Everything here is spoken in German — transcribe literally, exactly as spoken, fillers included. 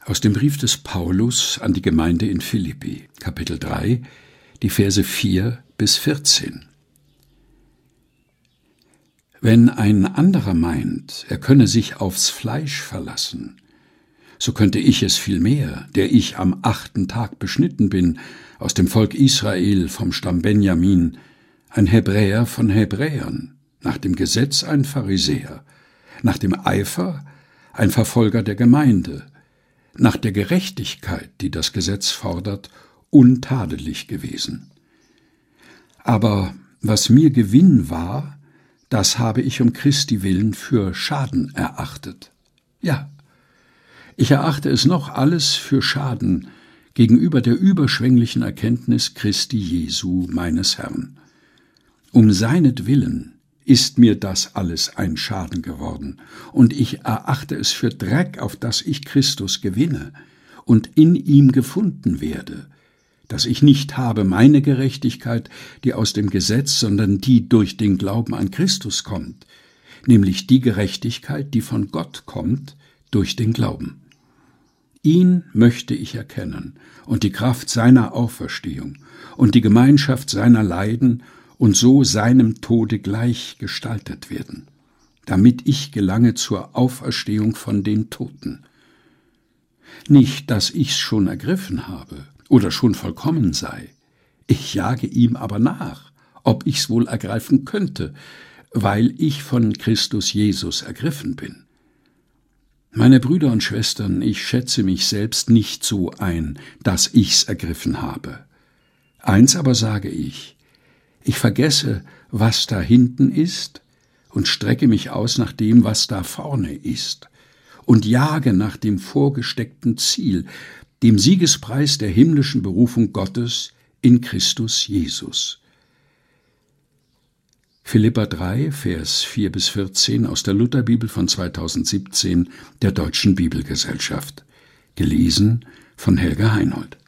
Aus dem Brief des Paulus an die Gemeinde in Philippi, Kapitel drei, die Verse vier bis vierzehn. Wenn ein anderer meint, er könne sich aufs Fleisch verlassen, so könnte ich es vielmehr, der ich am achten Tag beschnitten bin, aus dem Volk Israel vom Stamm Benjamin, ein Hebräer von Hebräern, nach dem Gesetz ein Pharisäer, nach dem Eifer ein Verfolger der Gemeinde, nach der Gerechtigkeit, die das Gesetz fordert, untadelig gewesen. Aber was mir Gewinn war, das habe ich um Christi willen für Schaden erachtet. Ja, ich erachte es noch alles für Schaden gegenüber der überschwänglichen Erkenntnis Christi Jesu, meines Herrn. Um seinetwillen ist mir das alles ein Schaden geworden, und ich erachte es für Dreck, auf dass ich Christus gewinne und in ihm gefunden werde, dass ich nicht habe meine Gerechtigkeit, die aus dem Gesetz, sondern die durch den Glauben an Christus kommt, nämlich die Gerechtigkeit, die von Gott kommt, durch den Glauben. Ihn möchte ich erkennen und die Kraft seiner Auferstehung und die Gemeinschaft seiner Leiden und so seinem Tode gleich gestaltet werden, damit ich gelange zur Auferstehung von den Toten. Nicht, dass ich's schon ergriffen habe oder schon vollkommen sei, ich jage ihm aber nach, ob ich's wohl ergreifen könnte, weil ich von Christus Jesus ergriffen bin. Meine Brüder und Schwestern, ich schätze mich selbst nicht so ein, dass ich's ergriffen habe. Eins aber sage ich: Ich vergesse, was da hinten ist, und strecke mich aus nach dem, was da vorne ist, und jage nach dem vorgesteckten Ziel, dem Siegespreis der himmlischen Berufung Gottes in Christus Jesus. Philipper drei, Vers vier bis vierzehn aus der Lutherbibel von zweitausendsiebzehn der Deutschen Bibelgesellschaft. Gelesen von Helga Heinold.